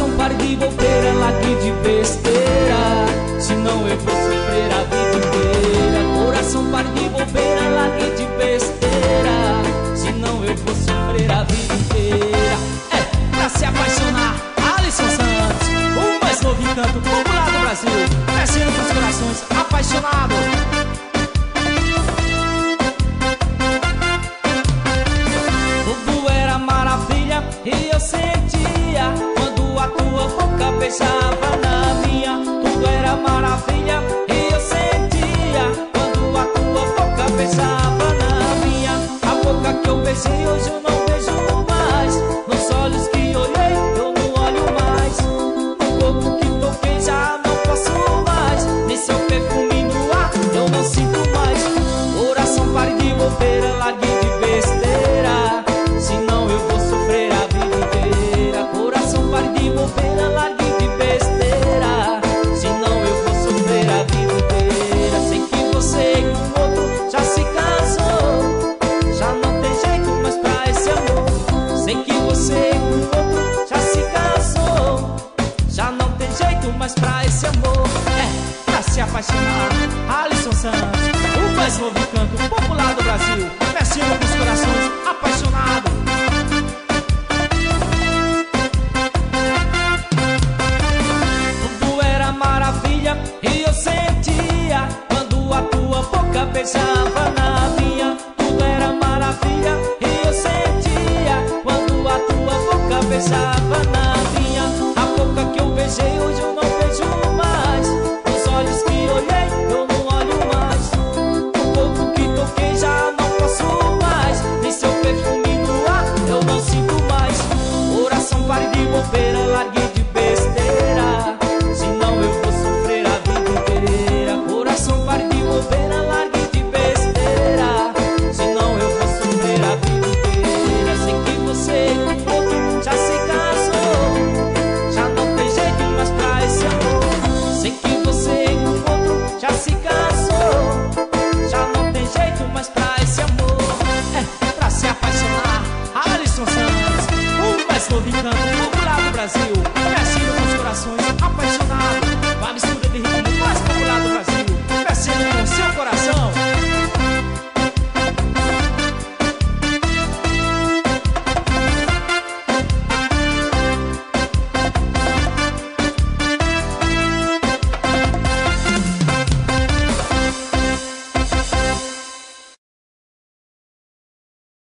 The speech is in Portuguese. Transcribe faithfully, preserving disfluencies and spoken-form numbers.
Coração, pare de bobeira, largue de besteira, senão eu vou sofrer a vida inteira. Coração, pare de bobeira, largue de besteira, senão eu vou sofrer a vida inteira. É, pra se apaixonar, Alisson Santos, o mais novo encanto popular do Brasil, crescendo com os corações apaixonados. Tudo era maravilha e eu sentia quando a tua boca beijava na minha. Tudo era maravilha e eu sentia quando a tua boca beijava na minha. A boca que eu beijei hoje eu não vejo mais, nos olhos que olhei eu não olho mais, no corpo que toquei já não posso mais, nem seu perfume no ar eu não sinto mais. Coração, pare de bobeira, largue de besteira, senão eu vou sofrer a vida inteira. Coração, pare de bobeira, largue de besteira, senão eu vou sofrer a vida inteira. Sei que você com outro já se casou, já não tem jeito mais pra esse amor. Sei que você com outro já se casou, já não tem jeito mais pra esse amor. É, pra se apaixonar, Alisson Santos, o mais novo canto popular do Brasil, mexendo com os corações apaixonados. Tudo era maravilha e eu sentia quando a tua boca beijava na minha. Tudo era maravilha e eu sentia quando a tua boca beijava na minha. A boca que eu beijei hoje eu não vejo mais, nos olhos que olhei eu não olho mais, no corpo que toquei já não posso mais, nem seu perfume no ar eu não sinto mais. Coração, pare de bobeira, largue de besteira, senão eu vou sofrer a vida inteira. Coração, pare de bobeira, largue de besteira, senão eu vou sofrer a vida inteira. Sei que você com outro já se casou, já não tem jeito mais pra esse amor. Sei que você com outro já se casou, já não tem jeito mais pra esse amor. É, pra se apaixonar, Alisson Santos, o mais novo encanto popular do Brasil,